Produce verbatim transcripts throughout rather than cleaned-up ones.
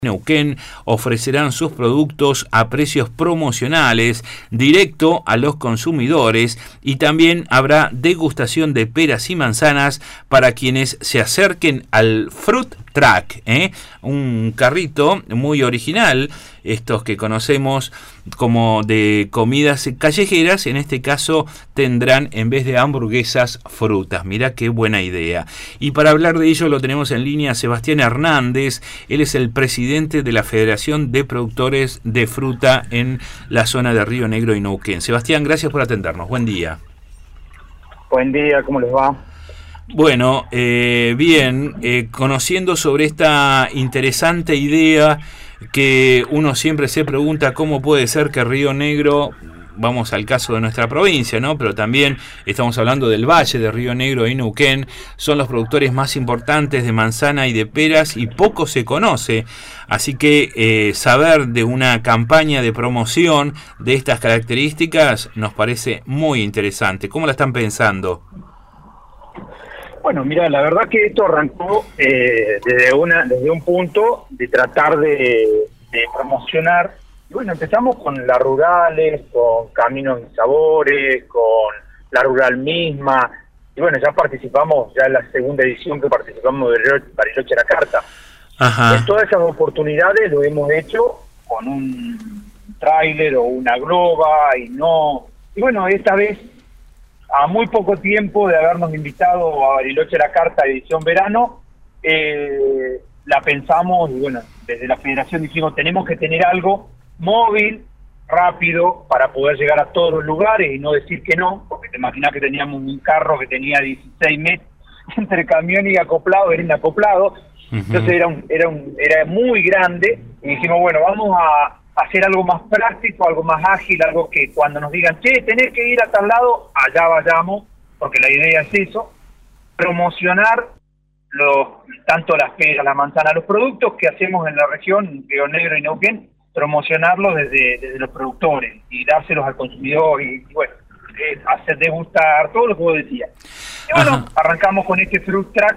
Neuquén ofrecerán sus productos a precios promocionales directo a los consumidores y también habrá degustación de peras y manzanas para quienes se acerquen al Fruit Truck, ¿eh? Un carrito muy original, estos que conocemos como de comidas callejeras. En este caso tendrán, en vez de hamburguesas, frutas. Mirá qué buena idea. Y para hablar de ello lo tenemos en línea a Sebastián Hernández. Él es el presidente de la Federación de Productores de Fruta en la zona de Río Negro y Neuquén. Sebastián, gracias por atendernos. Buen día. Buen día, ¿cómo les va? Bueno, eh, bien, eh, conociendo sobre esta interesante idea que uno siempre se pregunta cómo puede ser que Río Negro, vamos al caso de nuestra provincia, ¿no? Pero también estamos hablando del Valle de Río Negro y Neuquén, son los productores más importantes de manzana y de peras y poco se conoce. Así que eh, saber de una campaña de promoción de estas características nos parece muy interesante. ¿Cómo la están pensando? Bueno, mira, la verdad que esto arrancó eh, desde una desde un punto de tratar de, de promocionar. Y bueno, empezamos con las rurales, con Caminos y Sabores, con la rural misma. Y bueno, ya participamos, ya en la segunda edición que participamos de Bariloche La Carta. Ajá. En todas esas oportunidades lo hemos hecho con un tráiler o una globa y no... Y bueno, esta vez, a muy poco tiempo de habernos invitado a Bariloche La Carta edición verano, eh, la pensamos y bueno, desde la federación dijimos tenemos que tener algo móvil, rápido, para poder llegar a todos los lugares y no decir que no, porque te imaginas que teníamos un carro que tenía dieciséis metros entre camión y acoplado, era inacoplado, uh-huh. Entonces era, un, era, un, era muy grande y dijimos, bueno, vamos a hacer algo más práctico, algo más ágil, algo que cuando nos digan, che, tenés que ir a tal lado, allá vayamos, porque la idea es eso, promocionar los, tanto las peras, la manzana, los productos que hacemos en la región, Río Negro y Neuquén, promocionarlos desde, desde los productores y dárselos al consumidor y, y bueno, eh, hacer degustar, todo lo que vos decías. Y bueno, Ajá. arrancamos con este Fruit Truck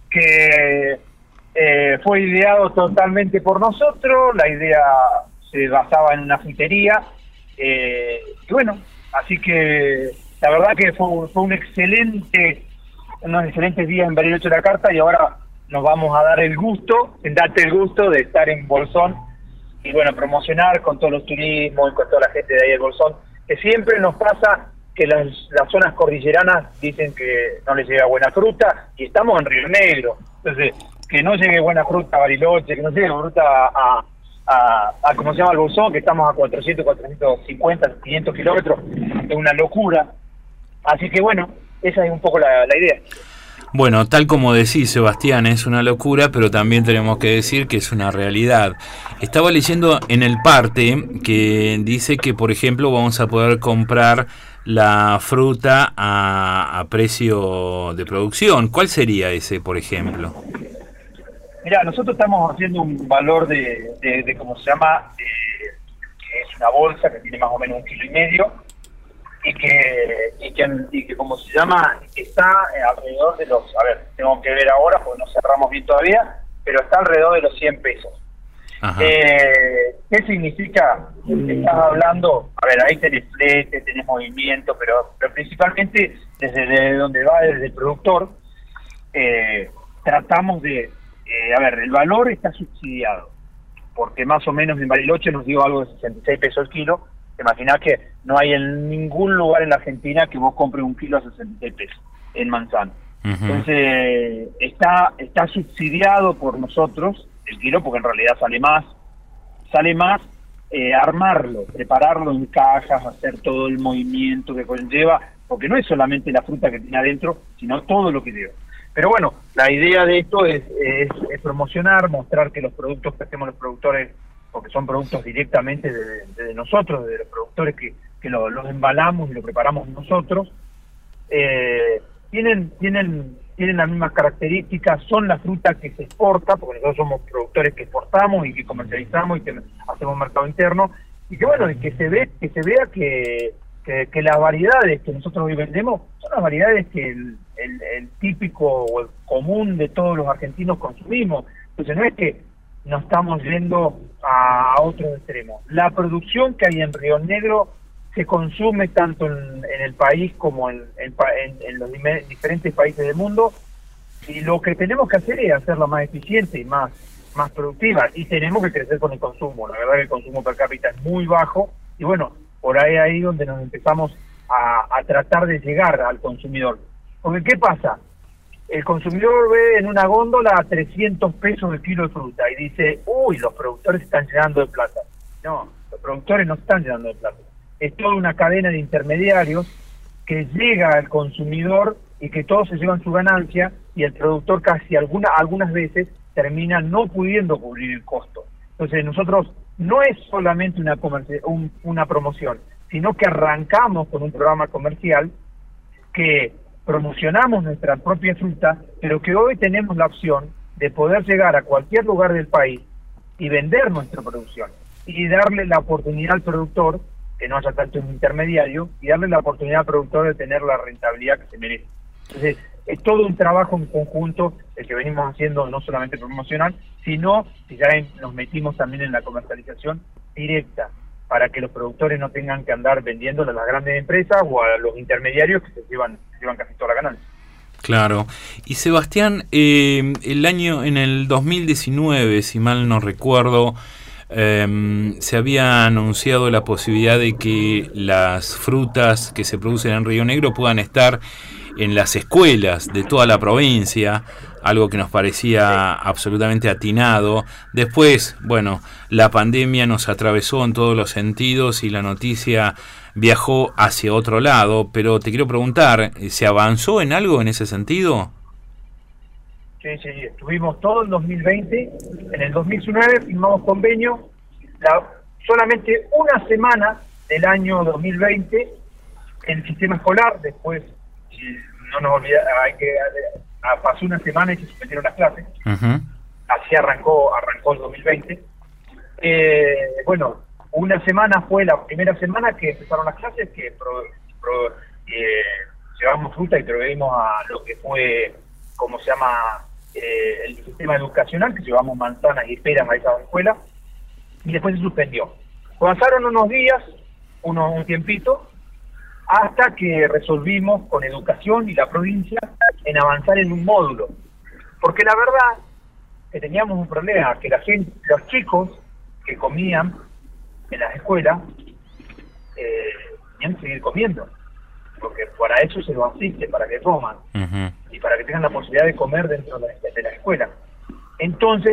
que eh, fue ideado totalmente por nosotros, la idea se basaba en una frutería, eh, y bueno, así que la verdad que fue, fue un excelente, unos excelentes días en Bariloche La Carta y ahora nos vamos a dar el gusto, en darte el gusto de estar en Bolsón y bueno, promocionar con todos los turismos y con toda la gente de ahí del Bolsón, que siempre nos pasa que las, las zonas cordilleranas dicen que no les llega buena fruta y estamos en Río Negro, entonces que no llegue buena fruta a Bariloche, que no llegue fruta a A, a como se llama el Bolsón, que estamos a cuatrocientos, cuatrocientos cincuenta, quinientos kilómetros, es una locura. Así que bueno, esa es un poco la, la idea. Bueno, tal como decís, Sebastián, es una locura, pero también tenemos que decir que es una realidad. Estaba leyendo en el parte que dice que, por ejemplo, vamos a poder comprar la fruta a, a precio de producción. ¿Cuál sería ese, por ejemplo? Mira, nosotros estamos haciendo un valor de, de, de ¿cómo se llama? De, que es una bolsa que tiene más o menos un kilo y medio y que, y que, y que ¿cómo se llama? Está alrededor de los, a ver, tengo que ver ahora porque no cerramos bien todavía, pero está alrededor de los cien pesos. Eh, ¿Qué significa? Estás hablando, a ver, ahí tenés flete, tenés movimiento, pero, pero principalmente desde de donde va, desde el productor, eh, tratamos de... Eh, a ver, el valor está subsidiado, porque más o menos en Bariloche nos dio algo de sesenta y seis pesos el kilo. Te imaginás que no hay en ningún lugar en la Argentina que vos compres un kilo a sesenta y seis pesos en manzana. Uh-huh. Entonces, está está subsidiado por nosotros el kilo, porque en realidad sale más, sale más eh, armarlo, prepararlo en cajas, hacer todo el movimiento que conlleva, porque no es solamente la fruta que tiene adentro, sino todo lo que lleva. Pero bueno, la idea de esto es, es, es promocionar, mostrar que los productos que hacemos los productores, porque son productos directamente de, de, de nosotros, de los productores que, que lo, los embalamos y lo preparamos nosotros, eh, tienen, tienen, tienen las mismas características, son la fruta que se exporta, porque nosotros somos productores que exportamos y que comercializamos y que hacemos mercado interno, y que bueno, que se ve, que se vea que, que, que las variedades que nosotros hoy vendemos son las variedades que el El, el típico o el común de todos los argentinos consumimos. Entonces no es que nos estamos yendo a, a otro extremo. La producción que hay en Río Negro se consume tanto en, en el país como en, en, en, en los diferentes países del mundo, y lo que tenemos que hacer es hacerla más eficiente y más, más productiva, y tenemos que crecer con el consumo. La verdad que el consumo per cápita es muy bajo, y bueno, por ahí ahí donde nos empezamos a, a tratar de llegar al consumidor. Porque ¿qué pasa? El consumidor ve en una góndola trescientos pesos el kilo de fruta y dice, uy, los productores están llenando de plata. No, los productores no están llenando de plata. Es toda una cadena de intermediarios que llega al consumidor y que todos se llevan su ganancia, y el productor casi alguna, algunas veces termina no pudiendo cubrir el costo. Entonces nosotros no es solamente una, comerci- un, una promoción, sino que arrancamos con un programa comercial que promocionamos nuestra propia fruta, pero que hoy tenemos la opción de poder llegar a cualquier lugar del país y vender nuestra producción, y darle la oportunidad al productor, que no haya tanto un intermediario, y darle la oportunidad al productor de tener la rentabilidad que se merece. Entonces, es todo un trabajo en conjunto el que venimos haciendo, no solamente promocional, sino que ya nos metimos también en la comercialización directa, para que los productores no tengan que andar vendiéndole a las grandes empresas o a los intermediarios que se llevan, se llevan casi toda la ganancia. Claro. Y Sebastián, eh, el año, en el dos mil diecinueve, si mal no recuerdo, eh, se había anunciado la posibilidad de que las frutas que se producen en Río Negro puedan estar en las escuelas de toda la provincia, algo que nos parecía absolutamente atinado. Después, bueno, la pandemia nos atravesó en todos los sentidos y la noticia viajó hacia otro lado, pero te quiero preguntar, ¿se avanzó en algo en ese sentido? Sí, sí, estuvimos todo el dos mil veinte, en el dos mil diecinueve firmamos convenio, la, solamente una semana del año dos mil veinte, el sistema escolar, después, no nos olvidamos, hay que, a, pasó una semana y se suspendieron las clases, uh-huh. Así arrancó, arrancó el dos mil veinte. Eh, bueno, una semana fue la primera semana que empezaron las clases, que pro, pro, eh, llevamos fruta y proveímos a lo que fue, como se llama, eh, el sistema educacional, que llevamos manzanas y peras a esa escuela, y después se suspendió. Pasaron unos días, unos, un tiempito, hasta que resolvimos con educación y la provincia en avanzar en un módulo. Porque la verdad que teníamos un problema, que la gente, los chicos que comían en las escuelas, eh, tenían que seguir comiendo, porque para eso se los asiste, para que coman, uh-huh. y para que tengan la posibilidad de comer dentro de la, de la escuela. Entonces,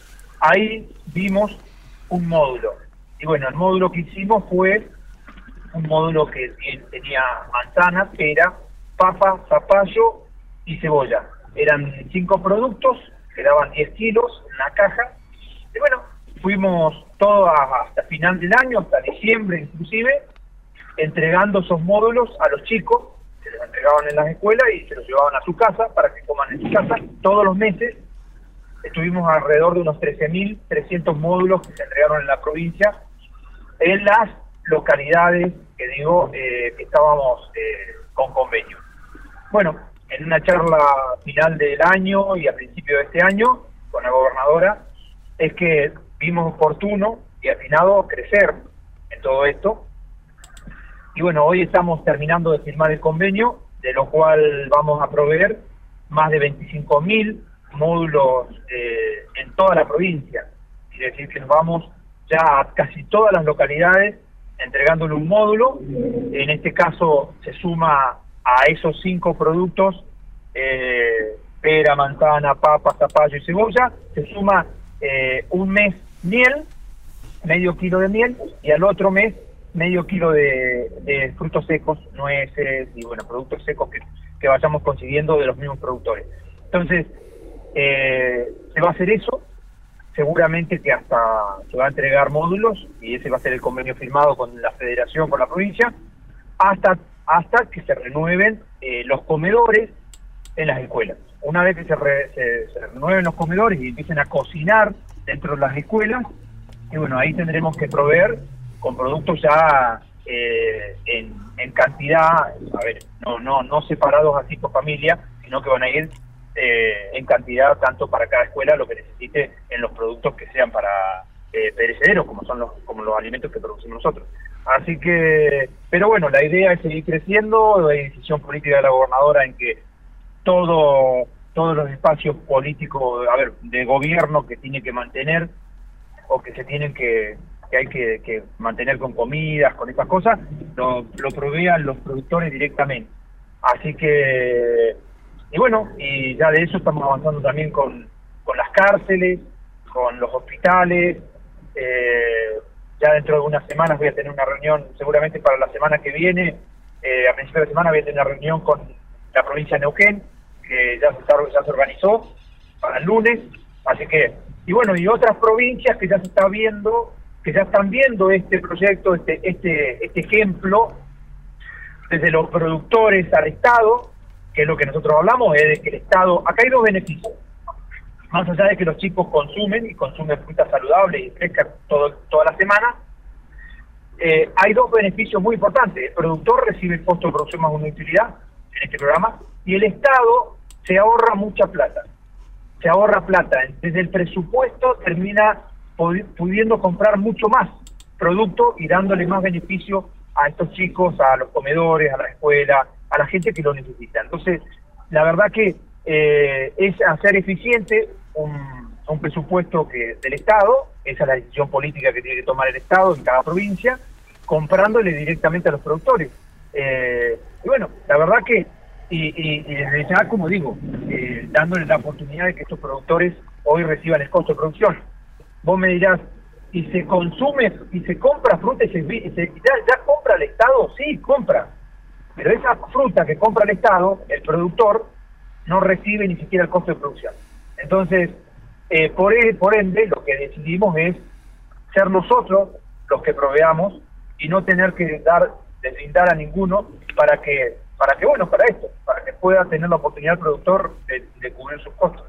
ahí vimos un módulo. Y bueno, el módulo que hicimos fue un módulo que tenía manzanas, pera, papa, zapallo y cebolla. Eran cinco productos que daban diez kilos en la caja. Y bueno, fuimos todo hasta final del año, hasta diciembre inclusive, entregando esos módulos a los chicos, se los entregaban en las escuelas y se los llevaban a su casa para que coman en su casa todos los meses. Estuvimos alrededor de unos trece mil trescientos módulos que se entregaron en la provincia, en las localidades que digo eh, que estábamos eh, con convenio. Bueno, en una charla final del año y a principio de este año con la gobernadora, es que vimos oportuno y atinado crecer en todo esto. Y bueno, hoy estamos terminando de firmar el convenio, de lo cual vamos a proveer más de veinticinco mil módulos eh, en toda la provincia. Quiere decir que nos vamos ya a casi todas las localidades entregándole un módulo. En este caso se suma a esos cinco productos, eh, pera, manzana, papa, zapallo y cebolla, se suma eh, un mes miel, medio kilo de miel, y al otro mes medio kilo de, de frutos secos, nueces y bueno, productos secos que, que vayamos consiguiendo de los mismos productores. Entonces, eh, se va a hacer eso. Seguramente que hasta se va a entregar módulos, y ese va a ser el convenio firmado con la federación, con la provincia, hasta hasta que se renueven eh, los comedores en las escuelas. Una vez que se, re, se, se renueven los comedores y empiecen a cocinar dentro de las escuelas, y bueno, ahí tendremos que proveer con productos ya eh, en, en cantidad, a ver, no, no, no separados así por familia, sino que van a ir eh, en cantidad tanto para cada escuela lo que necesite en los productos que sean para eh, perecederos, como son los, como los alimentos que producimos nosotros. Así que, pero bueno, la idea es seguir creciendo. Hay decisión política de la gobernadora en que todo todos los espacios políticos, a ver, de gobierno que tiene que mantener o que se tienen que que hay que, que mantener con comidas, con estas cosas, lo, lo provean los productores directamente. Así que, y bueno, y ya de eso estamos avanzando también con, con las cárceles, con los hospitales. Eh, ya dentro de unas semanas voy a tener una reunión, seguramente para la semana que viene, eh, a principios de semana voy a tener una reunión con la provincia de Neuquén, que ya se, está, ya se organizó para el lunes. Así que, y bueno, y otras provincias que ya se está viendo, que ya están viendo este proyecto, este este este ejemplo, desde los productores al Estado, que es lo que nosotros hablamos, es de que el Estado, acá hay dos beneficios, más allá de que los chicos consumen, y consumen frutas saludables y frescas todo, toda la semana, eh, hay dos beneficios muy importantes. El productor recibe el costo de producción más una utilidad en este programa, y el Estado se ahorra mucha plata, se ahorra plata, desde el presupuesto termina pudiendo comprar mucho más producto y dándole más beneficio a estos chicos, a los comedores, a la escuela, a la gente que lo necesita. Entonces, la verdad que eh, es hacer eficiente un, un presupuesto que del Estado, esa es la decisión política que tiene que tomar el Estado en cada provincia, comprándole directamente a los productores. Eh, y bueno, la verdad que, y, y, y desde ya, como digo, eh, dándole la oportunidad de que estos productores hoy reciban el costo de producción. Vos me dirás, ¿y se consume, y se compra fruta y se, y se ya, ya compra el Estado? Sí, compra. Pero esa fruta que compra el Estado, el productor, no recibe ni siquiera el costo de producción. Entonces, eh, por, por ende, lo que decidimos es ser nosotros los que proveamos y no tener que dar, deslindar a ninguno para que, para que, bueno, para esto, para que pueda tener la oportunidad el productor de, de cubrir sus costos.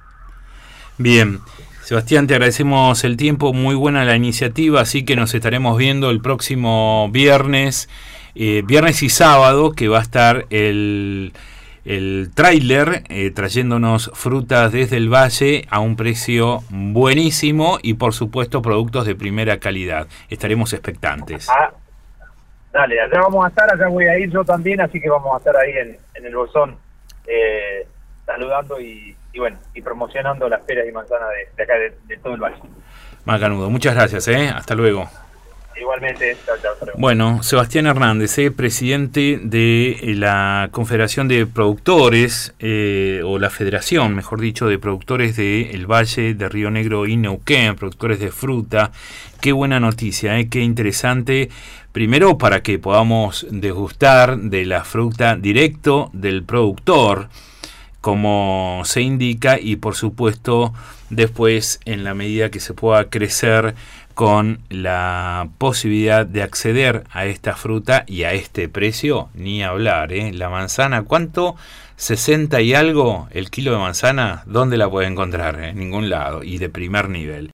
Bien. Sebastián, te agradecemos el tiempo, muy buena la iniciativa, así que nos estaremos viendo el próximo viernes, eh, viernes y sábado, que va a estar el, el tráiler eh, trayéndonos frutas desde el valle a un precio buenísimo y por supuesto productos de primera calidad. Estaremos expectantes. Ah, dale, allá vamos a estar, allá voy a ir yo también, así que vamos a estar ahí en, en el bolsón eh, saludando y... y bueno, y promocionando las peras y manzanas de, de acá, de, de todo el valle. Macanudo, muchas gracias, ¿eh? Hasta luego. Igualmente, chao, chao. Bueno, Sebastián Hernández, ¿eh? presidente de la Confederación de Productores, eh, o la Federación, mejor dicho, de Productores del Valle de Río Negro y Neuquén, productores de fruta. Qué buena noticia, ¿eh? Qué interesante. Primero, para que podamos degustar de la fruta directo del productor, como se indica, y por supuesto después, en la medida que se pueda crecer con la posibilidad de acceder a esta fruta y a este precio, ni hablar, ¿eh? La manzana, ¿cuánto? sesenta y algo el kilo de manzana. ¿Dónde la puede encontrar? En ningún lado, y de primer nivel.